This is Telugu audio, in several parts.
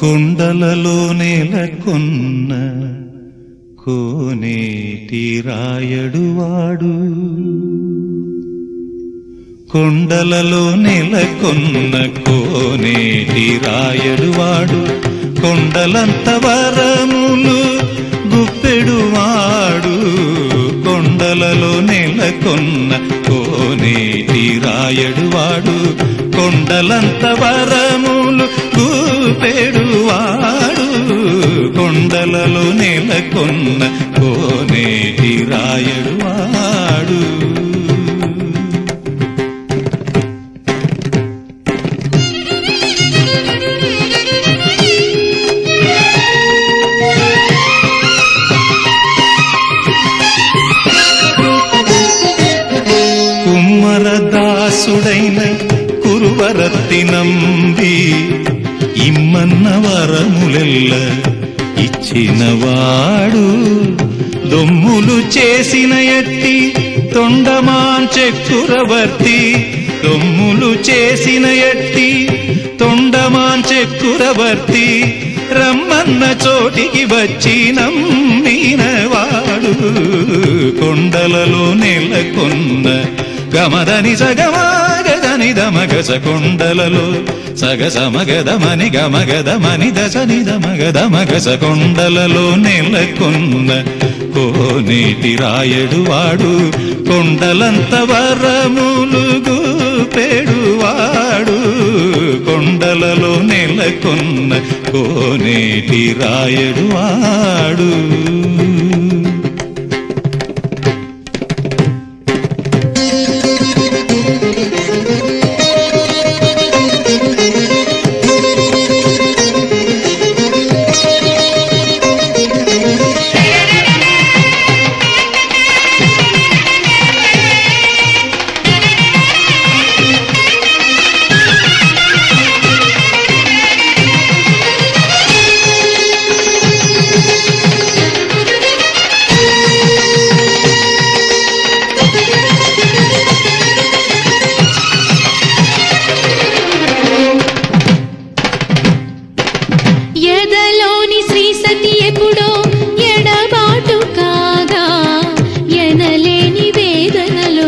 కొండలలో నెలకొన్న కోనేటి రాయడువాడు, కొండలలో నెలకొన్న కోనేటి రాయడువాడు, కొండలంత వరములు గుప్పెడువాడు, కొండలలో నెలకొన్న కోనేటి రాయడువాడు, కొండలంత వరములు గుప్పెడువాడు, కొండలలో నెలకొన్న కోనేటి రాయడువాడు. కుమ్మరదాసుడైన కురువరత్తి నంబి ఇమ్మన్న వరములెల్ల ఇచ్చినవాడు, దొమ్ములు చేసిన ఎట్టి తొండమాన్ చక్రవర్తి, దొమ్ములు చేసిన ఎట్టి తొండమాన్ చక్రవర్తి, రమ్మన్న చోటికి వచ్చి నమ్మినవాడు, కొండలలో నెలకొన్న గమదని సగమగదని దమగస, కొండలలో సగసమగదమని గమగదమని దశని దమగదమగస, కొండలలో నెలకొన్న కోనేటి రాయడువాడు, కొండలంత వరములు గుప్పెడువాడు, కొండలలో నెలకొన్న కోనేటి రాయడువాడు. ఎదలోని శ్రీ సతి ఎప్పుడో ఎడబాటు కాగా, ఎనలేని వేదనలో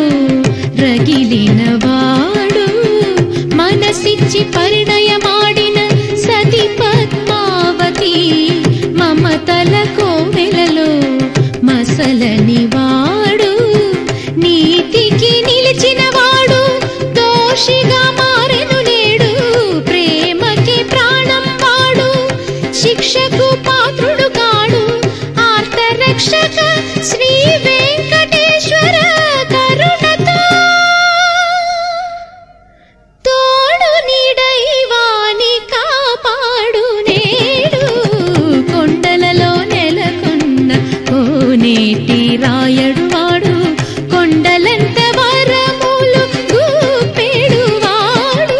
రగిలినవాడు, మనసిచ్చి పరిణయమాడిన సతి పద్మావతి, మమతల కోవెలలో మసలని వాడు, నీతికి నిలిచినవాడు దోషిగా మారెను నేడు, ప్రేమకి ప్రాణం వాడు శిక్షకు పాత్రుడు కాడు, ఆర్తరక్షక శ్రీ వెంకటేశ్వర కరుణతో తోడు నీడైవాని కాపాడు నేడు, కొండలలో నెలకొన్న కోనేటి రాయడువాడు, కొండలంత వరములు గుప్పెడువాడు.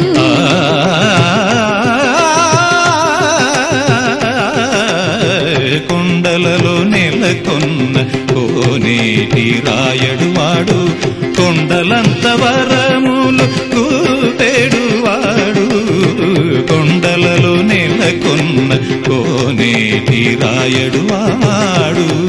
కొండలలో నెలకొన్న కోనేటి రాయడువాడు, కొండలంత వరములు గుప్పెడువాడు, కొండలలో నెలకొన్న కోనేటి రాయడువాడు.